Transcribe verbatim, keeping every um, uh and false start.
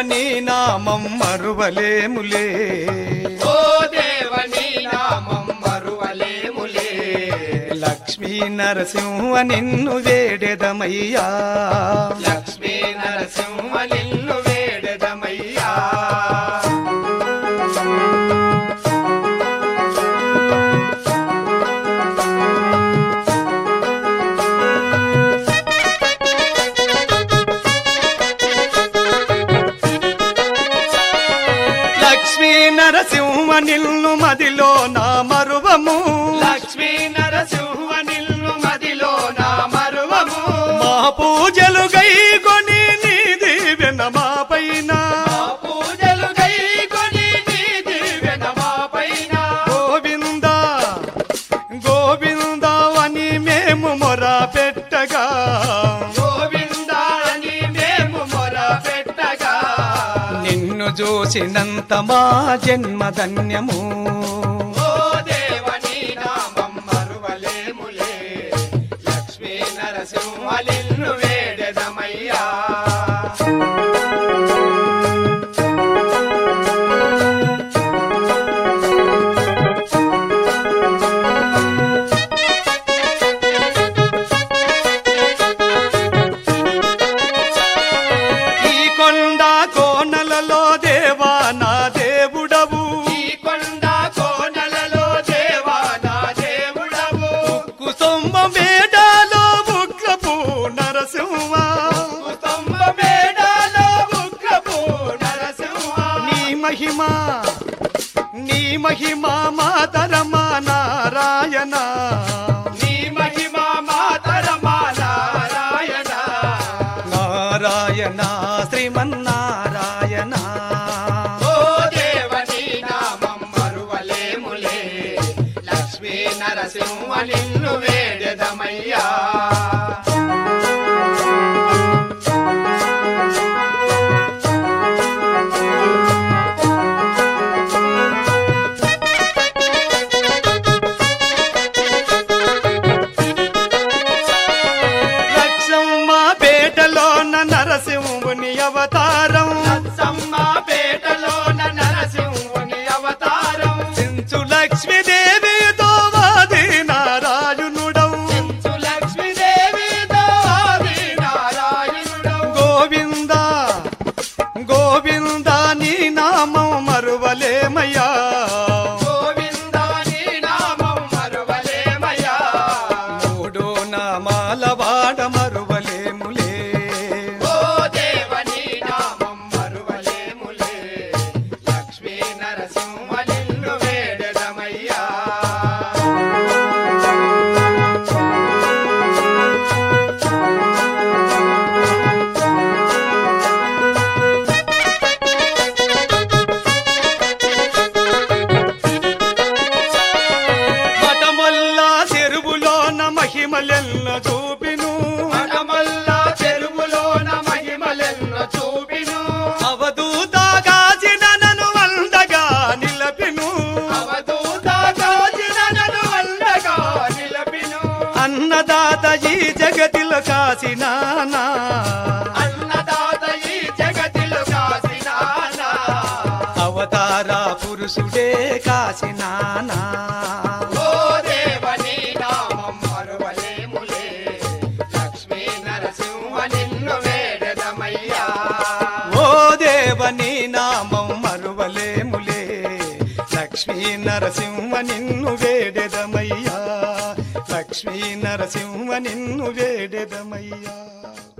నీ నామం మరువలేములే, ఓ దేవ నీ నామం మరువలేములే. లక్ష్మీ నరసింహ నిన్ను వేడెదమయ్యా, లక్ష్మీ నరసింహ నిన్ను వేడెదమయ్యా. లక్ష్మీ నరసింహ నిన్ను మదిలో నా మరువము, లక్ష్మీ నరసింహ నిన్ను మదిలో నా మరువము. మా పూజలు గైకొని నీ దీవెన మా పైన, మా పూజలు గైకొని నీ దీవెన మా పైన. గోవింద గోవింద అని మేము మొర పెట్టగా, గోవిందా అని మేము మొర పెట్టగా. నిన్ను చూసినంత మా జన్మ ధన్యము, ఓ దేవ నీ నామం మరువలేములే. లక్ష్మీ నరసింహ నిన్ను వేడెదమయ్యా. ఈ కొండ కోనలలో దేవా నా దేవుడవు, ఈ కొండ కోనలలో దేవా నా దేవుడవు. కుసొమ్మ మేడాలో ఉగ్రపు నరసింహ, స్తంభ మేడలో ఉగ్రపు నరసింహ. నీ మహిమ నీ మహిమ మాతరమా నారాయణ, నీ మహిమ మాతరమా నారాయణ. నారాయణ శ్రీమన్నారాయణ. ఓ దేవ నీ నామం మరువలేములే. లక్ష్మీ నరసింహ నిన్ను వేడెదమయ్యా. లక్షమ్మ పేటలోన నరసింహుని అవతారం, సమ్మ పేటలోన నరసింహుని అవతారం. సించు లక్ష్మీదేవితో వాది నారాయణుడవు, సించు లక్ష్మీదేవితో ఆది నారాయణుడవు. గోవింద గోవింద నీ నామం మరువలేమయ్యా, గోవిందా నీ నామం మరువలేమయ్యా. మూడు నామాల వాడ మరువలేములే, ఓ దేవ నీ నామం మరువలేములే. లక్ష్మీ నరసింహ నిన్ను వేడెదమయ్యా. మఠమల్ల చెరువులోన మహిమలెల్ల చూపిను, మఠమల్ల చెరువులోన మహిమలెన్నో చూపిను. అవధూత గాచిన నన్ను వండగా నిలపిను, అవధూత గాచిన నన్ను వండగా నిలపిను. అన్నదాత ఈ జగతిలో కాసినానా, అన్నదాత ఈ జగతిలో కాసినానా. అవతార పురుషుడే కాసినానా, ఓ దేవ నీ నామం మరువలేములే. లక్ష్మీ నరసింహ నిన్ను వేడెదమయ్యా. ఓ దేవ నీ నామం మరువలేములే. లక్ష్మీ నరసింహ నిన్ను వేడెదమయ్యా, లక్ష్మీ నరసింహ నిన్ను వేడెదమయ్యా.